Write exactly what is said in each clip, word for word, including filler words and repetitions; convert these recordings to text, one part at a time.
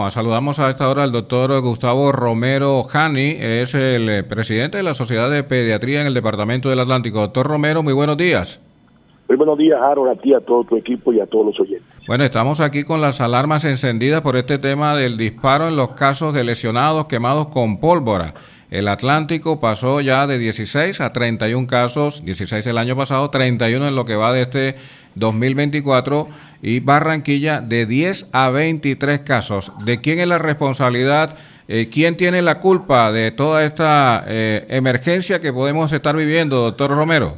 Saludamos a esta hora al doctor Gustavo Romero Jani, es el eh, presidente de la Sociedad de Pediatría en el Departamento del Atlántico. Doctor Romero, muy buenos días. Muy buenos días, Harold, a ti, a todo tu equipo y a todos los oyentes. Bueno, estamos aquí con las alarmas encendidas por este tema del disparo en los casos de lesionados quemados con pólvora. El Atlántico pasó ya de dieciséis a treinta y uno casos, dieciséis el año pasado, treinta y uno en lo que va de este dos mil veinticuatro, y Barranquilla de diez a veintitrés casos. ¿De quién es la responsabilidad? Eh, ¿Quién tiene la culpa de toda esta eh, emergencia que podemos estar viviendo, doctor Romero?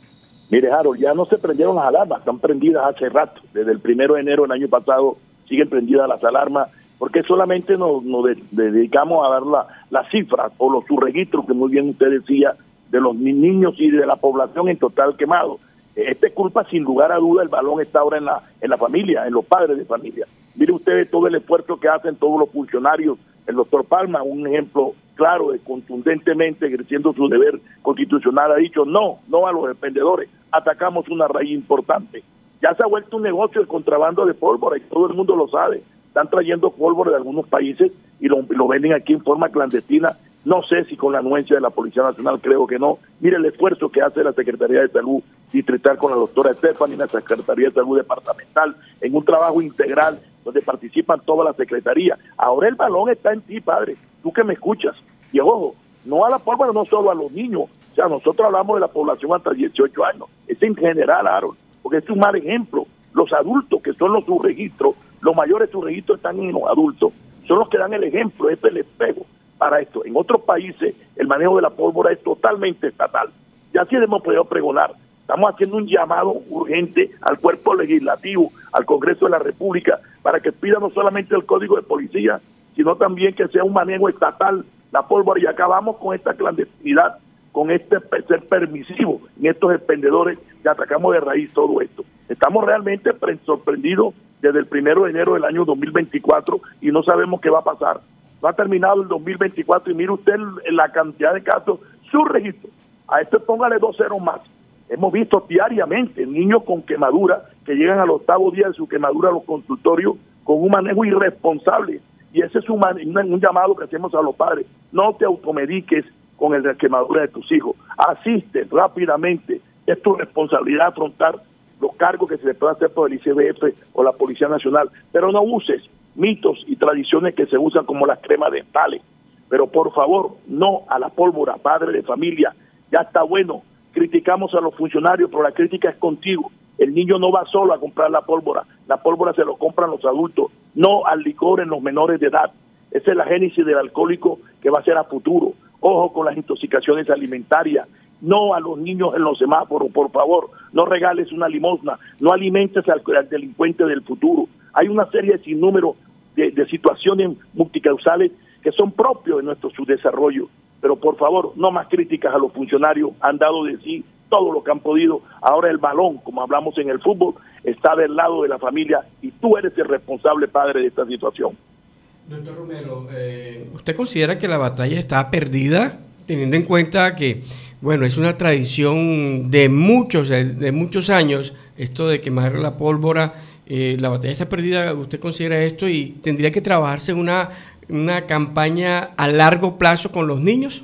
Mire, Harold, ya no se prendieron las alarmas, están prendidas hace rato. Desde el primero de enero del año pasado siguen prendidas las alarmas, porque solamente nos, nos de, de dedicamos a dar la, las cifras o los subregistros que muy bien usted decía de los niños y de la población en total quemado. Esta es culpa, sin lugar a duda, el balón está ahora en la en la familia, en los padres de familia. Mire ustedes todo el esfuerzo que hacen todos los funcionarios. El doctor Palma, un ejemplo claro de contundentemente ejerciendo su deber constitucional, ha dicho no, no a los expendedores, atacamos una raíz importante. Ya se ha vuelto un negocio el contrabando de pólvora y todo el mundo lo sabe. Están trayendo pólvora de algunos países y lo, lo venden aquí en forma clandestina. No sé si con la anuencia de la Policía Nacional, creo que no. Mire el esfuerzo que hace la Secretaría de Salud Distrital con la doctora Stephanie y la Secretaría de Salud Departamental en un trabajo integral donde participan todas las secretarías. Ahora el balón está en ti, padre, tú que me escuchas. Y ojo, no a la pólvora, no solo a los niños. O sea, nosotros hablamos de la población hasta dieciocho años. Es en general, Aaron, porque es un mal ejemplo. Los adultos, que son los subregistros, los mayores subregistros están en los adultos, son los que dan el ejemplo, es el espejo para esto. En otros países el manejo de la pólvora es totalmente estatal. Ya sí hemos podido pregonar. Estamos haciendo un llamado urgente al cuerpo legislativo, al Congreso de la República, para que pida no solamente el Código de Policía, sino también que sea un manejo estatal la pólvora, y acabamos con esta clandestinidad, con este ser permisivo en estos expendedores, y atacamos de raíz todo esto. Estamos realmente sorprendidos desde el primero de enero del año dos mil veinticuatro y no sabemos qué va a pasar. No ha terminado el dos mil veinticuatro y mire usted la cantidad de casos, su registro. A esto póngale dos ceros más. Hemos visto diariamente niños con quemadura que llegan al octavo día de su quemadura a los consultorios con un manejo irresponsable. Y ese es un, un llamado que hacemos a los padres. No te automediques con el de quemadura de tus hijos. Asiste rápidamente. Es tu responsabilidad afrontar los cargos que se le puede hacer por el I C B F o la Policía Nacional. Pero no uses mitos y tradiciones que se usan como las cremas dentales. Pero por favor, no a la pólvora, padre de familia. Ya está bueno. Criticamos a los funcionarios, pero la crítica es contigo. El niño no va solo a comprar la pólvora. La pólvora se lo compran los adultos, no al licor en los menores de edad. Esa es la génesis del alcohólico que va a ser a futuro. Ojo con las intoxicaciones alimentarias. No a los niños en los semáforos, por favor. No regales una limosna. No alimentes al, al delincuente del futuro. Hay una serie de sinnúmero de, de situaciones multicausales que son propios de nuestro subdesarrollo. Pero por favor, no más críticas a los funcionarios. Han dado de sí todo lo que han podido. Ahora el balón, como hablamos en el fútbol, está del lado de la familia y tú eres el responsable, padre, de esta situación. Doctor Romero, eh, ¿usted considera que la batalla está perdida, teniendo en cuenta que, bueno, es una tradición de muchos, de muchos años, esto de quemar la pólvora? Eh, ¿la batalla está perdida? ¿Usted considera esto y tendría que trabajarse una, una campaña a largo plazo con los niños?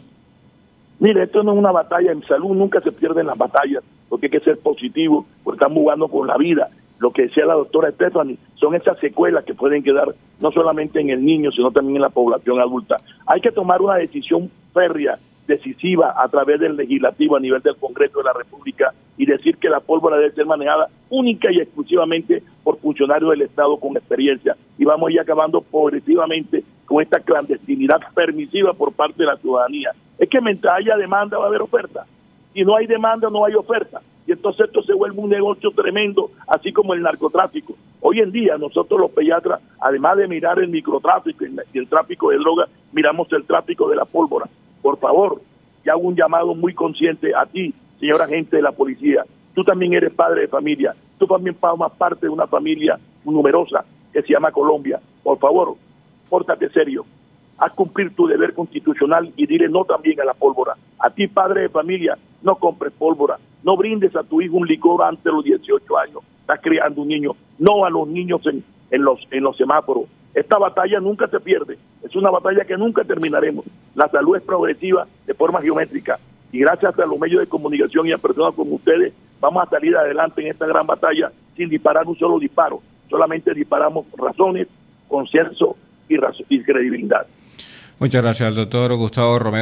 Mire, esto no es una batalla. En salud nunca se pierden las batallas, porque hay que ser positivo, porque están jugando con la vida. Lo que decía la doctora Stephanie, son esas secuelas que pueden quedar no solamente en el niño, sino también en la población adulta. Hay que tomar una decisión férrea, decisiva, a través del legislativo, a nivel del Congreso de la República, y decir que la pólvora debe ser manejada única y exclusivamente por funcionarios del Estado con experiencia. Y vamos a ir acabando progresivamente con esta clandestinidad permisiva por parte de la ciudadanía. Es que mientras haya demanda va a haber oferta. Si no hay demanda, no hay oferta. Y entonces esto se vuelve un negocio tremendo, así como el narcotráfico. Hoy en día nosotros los pediatras, además de mirar el microtráfico y el tráfico de drogas, miramos el tráfico de la pólvora. Por favor, y hago un llamado muy consciente a ti, señor agente de la policía. Tú también eres padre de familia. Tú también formas parte de una familia numerosa que se llama Colombia. Por favor, pórtate serio. Haz cumplir tu deber constitucional y dile no también a la pólvora. A ti, padre de familia, no compres pólvora. No brindes a tu hijo un licor antes de los dieciocho años. Estás criando un niño. No a los niños en, en, los, en los semáforos. Esta batalla nunca se pierde, es una batalla que nunca terminaremos. La salud es progresiva de forma geométrica y gracias a los medios de comunicación y a personas como ustedes vamos a salir adelante en esta gran batalla sin disparar un solo disparo, solamente disparamos razones, consenso y, raz- y credibilidad. Muchas gracias al doctor Gustavo Romero.